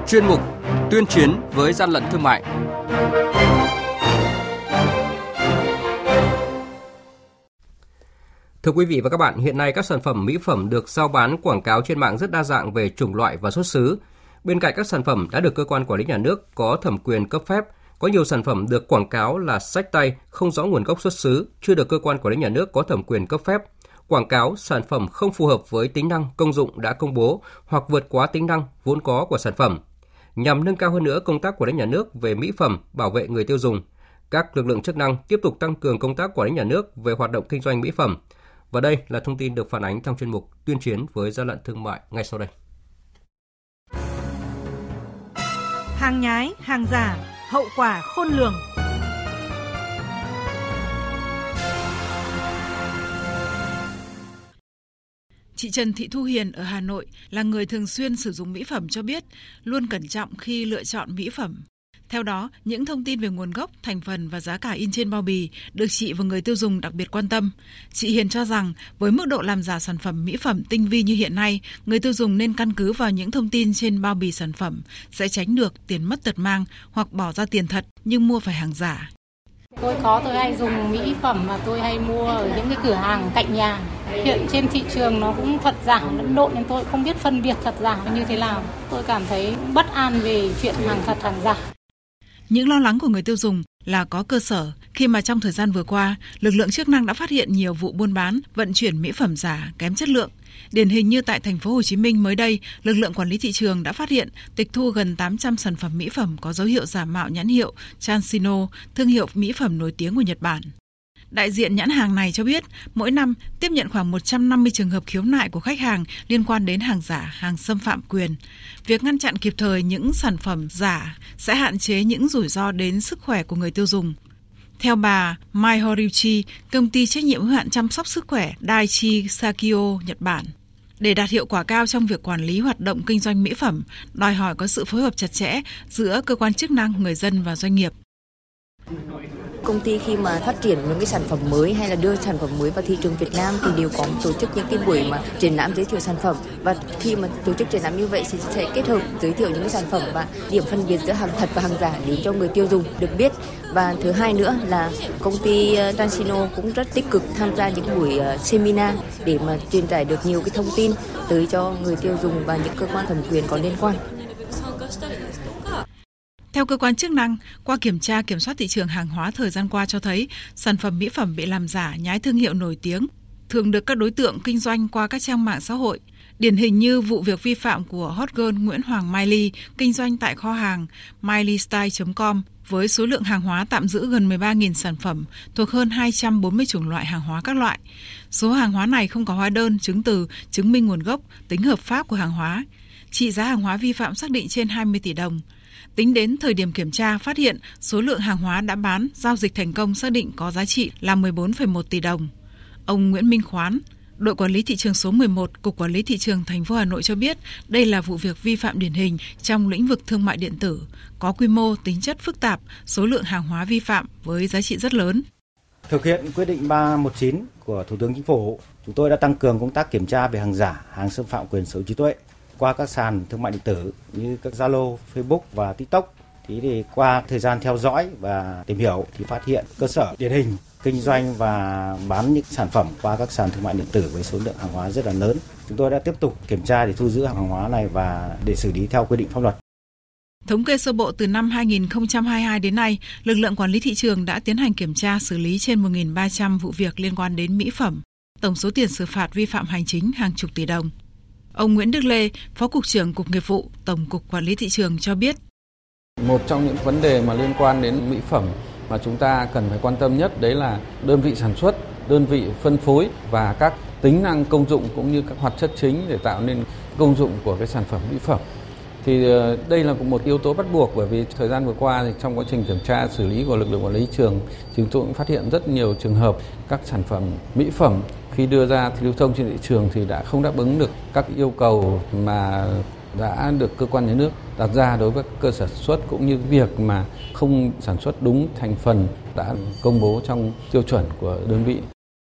Chuyên mục Tuyên chiến với gian lận thương mại. Thưa quý vị và các bạn, hiện nay các sản phẩm mỹ phẩm được rao bán quảng cáo trên mạng rất đa dạng về chủng loại và xuất xứ. Bên cạnh các sản phẩm đã được cơ quan quản lý nhà nước có thẩm quyền cấp phép, có nhiều sản phẩm được quảng cáo là xách tay, không rõ nguồn gốc xuất xứ, chưa được cơ quan quản lý nhà nước có thẩm quyền cấp phép. Quảng cáo sản phẩm không phù hợp với tính năng, công dụng đã công bố hoặc vượt quá tính năng vốn có của sản phẩm. Nhằm nâng cao hơn nữa công tác quản lý nhà nước về mỹ phẩm, bảo vệ người tiêu dùng, các lực lượng chức năng tiếp tục tăng cường công tác quản lý nhà nước về hoạt động kinh doanh mỹ phẩm. Và đây là thông tin được phản ánh trong chuyên mục Tuyên chiến với gian lận thương mại ngay sau đây. Hàng nhái, hàng giả, hậu quả khôn lường. Chị Trần Thị Thu Hiền ở Hà Nội là người thường xuyên sử dụng mỹ phẩm cho biết luôn cẩn trọng khi lựa chọn mỹ phẩm. Theo đó, những thông tin về nguồn gốc, thành phần và giá cả in trên bao bì được chị và người tiêu dùng đặc biệt quan tâm. Chị Hiền cho rằng với mức độ làm giả sản phẩm mỹ phẩm tinh vi như hiện nay, người tiêu dùng nên căn cứ vào những thông tin trên bao bì sản phẩm sẽ tránh được tiền mất tật mang hoặc bỏ ra tiền thật nhưng mua phải hàng giả. Tôi hay dùng mỹ phẩm mà tôi hay mua ở những cái cửa hàng cạnh nhà. Hiện trên thị trường nó cũng thật giả lẫn lộn nên tôi không biết phân biệt thật giả như thế nào. Tôi cảm thấy bất an về chuyện hàng thật hàng giả. Những lo lắng của người tiêu dùng là có cơ sở khi mà trong thời gian vừa qua, lực lượng chức năng đã phát hiện nhiều vụ buôn bán, vận chuyển mỹ phẩm giả kém chất lượng. Điển hình như tại thành phố Hồ Chí Minh mới đây, lực lượng quản lý thị trường đã phát hiện tịch thu gần 800 sản phẩm mỹ phẩm có dấu hiệu giả mạo nhãn hiệu Transino, thương hiệu mỹ phẩm nổi tiếng của Nhật Bản. Đại diện nhãn hàng này cho biết, mỗi năm tiếp nhận khoảng 150 trường hợp khiếu nại của khách hàng liên quan đến hàng giả, hàng xâm phạm quyền. Việc ngăn chặn kịp thời những sản phẩm giả sẽ hạn chế những rủi ro đến sức khỏe của người tiêu dùng. Theo bà Mai Horiuchi, công ty trách nhiệm hữu hạn chăm sóc sức khỏe Daiichi Sankyo, Nhật Bản, để đạt hiệu quả cao trong việc quản lý hoạt động kinh doanh mỹ phẩm, đòi hỏi có sự phối hợp chặt chẽ giữa cơ quan chức năng, người dân và doanh nghiệp. Công ty khi mà phát triển những cái sản phẩm mới hay là đưa sản phẩm mới vào thị trường Việt Nam thì đều có tổ chức những cái buổi mà triển lãm giới thiệu sản phẩm, và khi mà tổ chức triển lãm như vậy thì sẽ kết hợp giới thiệu những cái sản phẩm và điểm phân biệt giữa hàng thật và hàng giả để cho người tiêu dùng được biết. Và thứ hai nữa là công ty Transino cũng rất tích cực tham gia những buổi seminar để mà truyền tải được nhiều cái thông tin tới cho người tiêu dùng và những cơ quan thẩm quyền có liên quan. Theo cơ quan chức năng, qua kiểm tra kiểm soát thị trường hàng hóa thời gian qua cho thấy sản phẩm mỹ phẩm bị làm giả, nhái thương hiệu nổi tiếng thường được các đối tượng kinh doanh qua các trang mạng xã hội. Điển hình như vụ việc vi phạm của hot girl Nguyễn Hoàng Mai Ly kinh doanh tại kho hàng milystyle.com với số lượng hàng hóa tạm giữ gần 13.000 sản phẩm thuộc hơn 240 chủng loại hàng hóa các loại. Số hàng hóa này không có hóa đơn, chứng từ, chứng minh nguồn gốc, tính hợp pháp của hàng hóa. Trị giá hàng hóa vi phạm xác định trên 20 tỷ đồng. Tính đến thời điểm kiểm tra, phát hiện số lượng hàng hóa đã bán, giao dịch thành công xác định có giá trị là 14,1 tỷ đồng. Ông Nguyễn Minh Khoán, đội quản lý thị trường số 11, Cục Quản lý Thị trường thành phố Hà Nội cho biết đây là vụ việc vi phạm điển hình trong lĩnh vực thương mại điện tử, có quy mô, tính chất phức tạp, số lượng hàng hóa vi phạm với giá trị rất lớn. Thực hiện quyết định 319 của Thủ tướng Chính phủ, chúng tôi đã tăng cường công tác kiểm tra về hàng giả, hàng xâm phạm quyền sở hữu trí tuệ qua các sàn thương mại điện tử như các Zalo, Facebook và TikTok. Thì qua thời gian theo dõi và tìm hiểu thì phát hiện cơ sở điển hình kinh doanh và bán những sản phẩm qua các sàn thương mại điện tử với số lượng hàng hóa rất là lớn. Chúng tôi đã tiếp tục kiểm tra để thu giữ hàng hóa này và để xử lý theo quy định pháp luật. Thống kê sơ bộ từ năm 2022 đến nay, lực lượng quản lý thị trường đã tiến hành kiểm tra xử lý trên 1.300 vụ việc liên quan đến mỹ phẩm. Tổng số tiền xử phạt vi phạm hành chính hàng chục tỷ đồng. Ông Nguyễn Đức Lê, Phó Cục trưởng Cục Nghiệp vụ, Tổng cục Quản lý Thị trường cho biết. Một trong những vấn đề mà liên quan đến mỹ phẩm mà chúng ta cần phải quan tâm nhất đấy là đơn vị sản xuất, đơn vị phân phối và các tính năng công dụng cũng như các hoạt chất chính để tạo nên công dụng của cái sản phẩm mỹ phẩm. Thì đây là một yếu tố bắt buộc, bởi vì thời gian vừa qua thì trong quá trình kiểm tra xử lý của lực lượng quản lý thị trường, chúng tôi cũng phát hiện rất nhiều trường hợp các sản phẩm mỹ phẩm khi đưa ra lưu thông trên thị trường thì đã không đáp ứng được các yêu cầu mà đã được cơ quan nhà nước đặt ra đối với cơ sở sản xuất, cũng như việc mà không sản xuất đúng thành phần đã công bố trong tiêu chuẩn của đơn vị.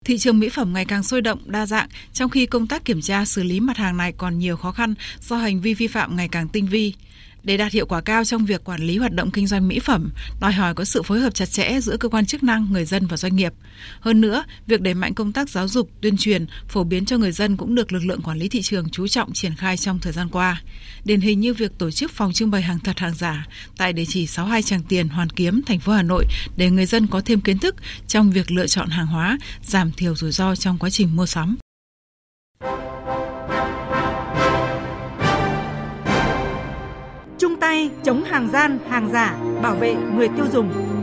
Thị trường mỹ phẩm ngày càng sôi động, đa dạng, trong khi công tác kiểm tra xử lý mặt hàng này còn nhiều khó khăn do hành vi vi phạm ngày càng tinh vi. Để đạt hiệu quả cao trong việc quản lý hoạt động kinh doanh mỹ phẩm, đòi hỏi có sự phối hợp chặt chẽ giữa cơ quan chức năng, người dân và doanh nghiệp. Hơn nữa, việc đẩy mạnh công tác giáo dục, tuyên truyền, phổ biến cho người dân cũng được lực lượng quản lý thị trường chú trọng triển khai trong thời gian qua. Điển hình như việc tổ chức phòng trưng bày hàng thật hàng giả tại địa chỉ 62 Tràng Tiền, Hoàn Kiếm, thành phố Hà Nội để người dân có thêm kiến thức trong việc lựa chọn hàng hóa, giảm thiểu rủi ro trong quá trình mua sắm. Chung tay chống hàng gian, hàng giả, bảo vệ người tiêu dùng.